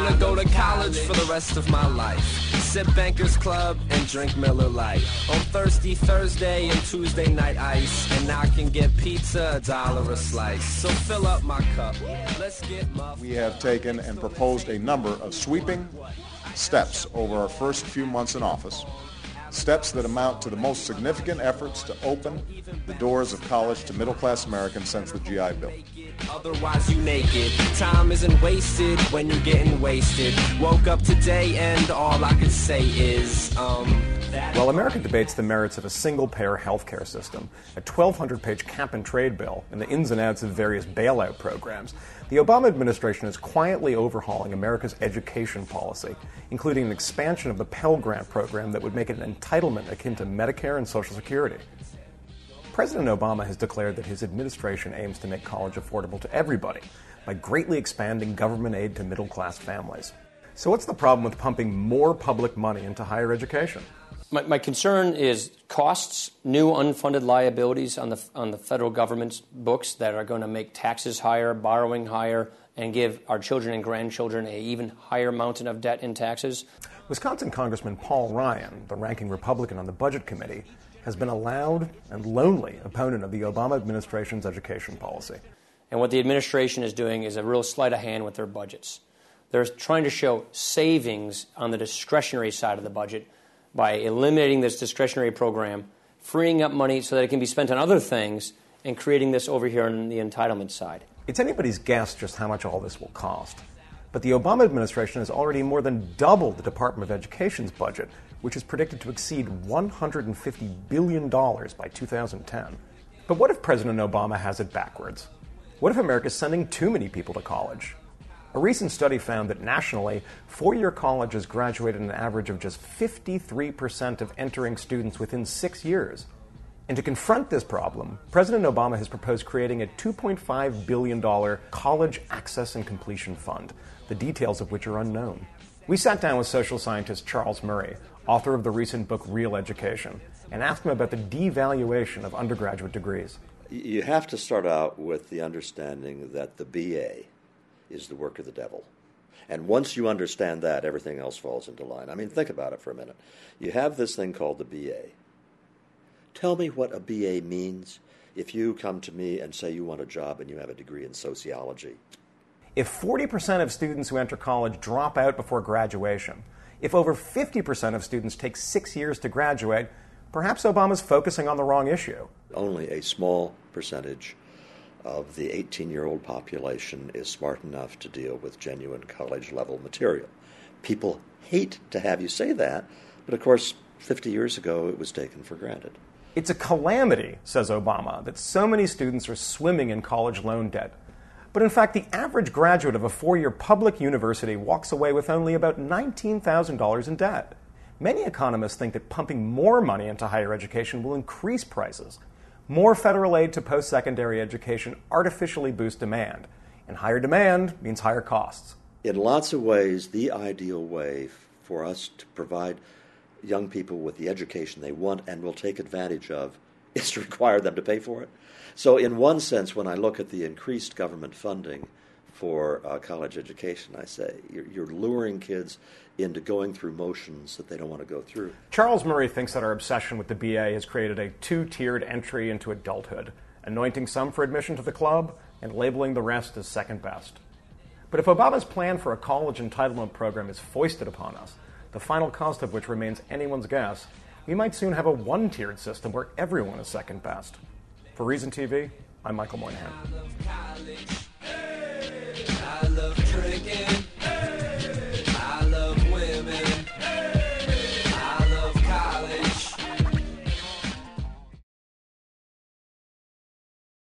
wanna go to college for the rest of my life. Sip Bankers Club and drink Miller Lite. On Thirsty Thursday and Tuesday night ice. And I can get pizza $1 a slice. So fill up my cup. Let's get muffed. We have taken and proposed a number of sweeping steps over our first few months in office. Steps that amount to the most significant efforts to open the doors of college to middle-class Americans since the GI Bill. Otherwise you naked. Time isn't wasted when you're getting wasted. Woke up today and all I can say is, While America debates the merits of a single-payer healthcare system, a 1,200-page cap-and-trade bill, and the ins and outs of various bailout programs, the Obama administration is quietly overhauling America's education policy, including an expansion of the Pell Grant program that would make it an entitlement akin to Medicare and Social Security. President Obama has declared that his administration aims to make college affordable to everybody by greatly expanding government aid to middle-class families. So what's the problem with pumping more public money into higher education? My concern is costs, new unfunded liabilities on the federal government's books that are going to make taxes higher, borrowing higher, and give our children and grandchildren an even higher mountain of debt in taxes. Wisconsin Congressman Paul Ryan, the ranking Republican on the Budget Committee, has been a loud and lonely opponent of the Obama administration's education policy. And what the administration is doing is a real sleight of hand with their budgets. They're trying to show savings on the discretionary side of the budget by eliminating this discretionary program, freeing up money so that it can be spent on other things, and creating this over here on the entitlement side. It's anybody's guess just how much all this will cost. But the Obama administration has already more than doubled the Department of Education's budget, which is predicted to exceed $150 billion by 2010. But what if President Obama has it backwards? What if America's sending too many people to college? A recent study found that nationally, four-year colleges graduated an average of just 53% of entering students within 6 years. And to confront this problem, President Obama has proposed creating a $2.5 billion college access and completion fund, the details of which are unknown. We sat down with social scientist Charles Murray, author of the recent book Real Education, and asked him about the devaluation of undergraduate degrees. You have to start out with the understanding that the BA is the work of the devil. And once you understand that, everything else falls into line. I mean, think about it for a minute. You have this thing called the BA. Tell me what a BA means if you come to me and say you want a job and you have a degree in sociology. If 40% of students who enter college drop out before graduation, if over 50% of students take 6 years to graduate, perhaps Obama's focusing on the wrong issue. Only a small percentage of the 18-year-old population is smart enough to deal with genuine college-level material. People hate to have you say that, but of course, 50 years ago, it was taken for granted. It's a calamity, says Obama, that so many students are swimming in college loan debt. But in fact, the average graduate of a four-year public university walks away with only about $19,000 in debt. Many economists think that pumping more money into higher education will increase prices. More federal aid to post-secondary education artificially boosts demand, and higher demand means higher costs. In lots of ways, the ideal way for us to provide young people with the education they want and will take advantage of is to require them to pay for it. So in one sense, when I look at the increased government funding for college education, I say you're luring kids into going through motions that they don't want to go through. Charles Murray thinks that our obsession with the BA has created a two-tiered entry into adulthood, anointing some for admission to the club and labeling the rest as second best. But if Obama's plan for a college entitlement program is foisted upon us, the final cost of which remains anyone's guess, we might soon have a one-tiered system where everyone is second best. For Reason TV, I'm Michael Moynihan.